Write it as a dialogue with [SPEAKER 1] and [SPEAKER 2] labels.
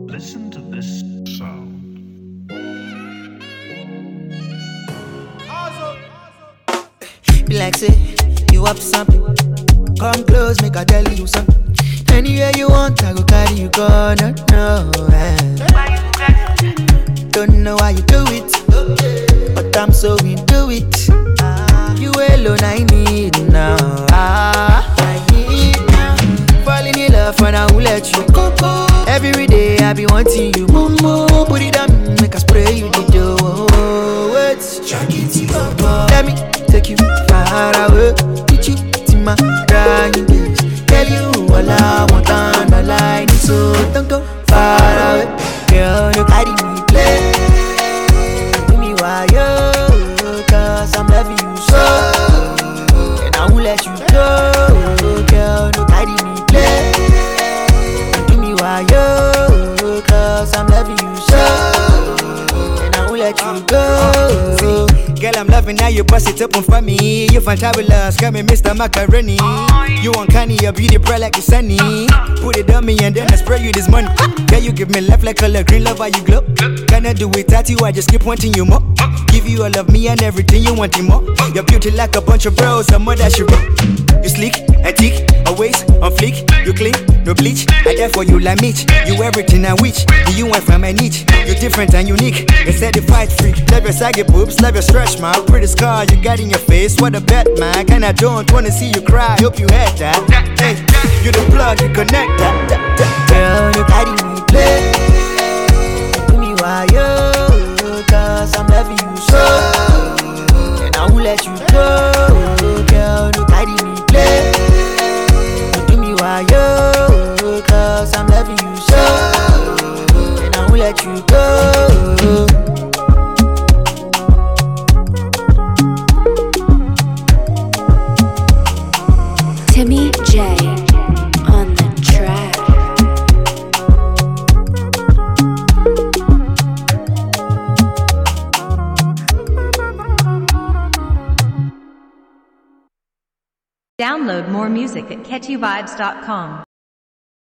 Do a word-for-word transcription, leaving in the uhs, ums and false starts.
[SPEAKER 1] Listen to this sound.
[SPEAKER 2] Be like say you up something. Come close, make I tell you something. Anywhere you want, I go carry you. Gonna know. Don't know why you do it, but I'm so into it. You alone I need now. I need now. Falling in love and I will let you go. Every day I be wanting you more, more. Put it on me, make I spray you the dough. Wait, let me take you far away. Teach you to my dying days. Tell you all I want and all I need. So don't go far away. Girl, you carry me play. Do me why you, cause I'm loving you so. And I won't let you go. Girl, you carry me play. Do me why you, cause I'm loving you so. And I won't let you go.
[SPEAKER 3] Girl, I'm loving how you bust it open for me. You fantabulous, call me Mister Macaroni. You want candy, your beauty bright like the sunny. Put it on me and then I spray you this money. Girl, you give me life like color green, love how you glow. Can I do without you? I just keep wanting you more. Give you all of me and everything you wanting more. Your beauty like a bunch of bros, some more that you roll. You sleek, a tick, a waist, on fleek. You clean, no bleach. I die for you like Mitch. You everything I wish. Do you want from my niche? You're different and unique. A certified freak. Love your saggy boobs, love your stretch, man. Pretty scar you got in your face. What a bet, man. And I don't wanna see you cry. Hope you had that. Hey, you the plug, you connect that.
[SPEAKER 2] Girl, you carry me play. Do me why you, cause I'm loving you so. And I won't let you go. Girl, you carry me play. Do me why you, cause I'm loving you so. And I won't let you go.
[SPEAKER 4] Timmy J on the track.
[SPEAKER 5] Download more music at catchy vibes dot com.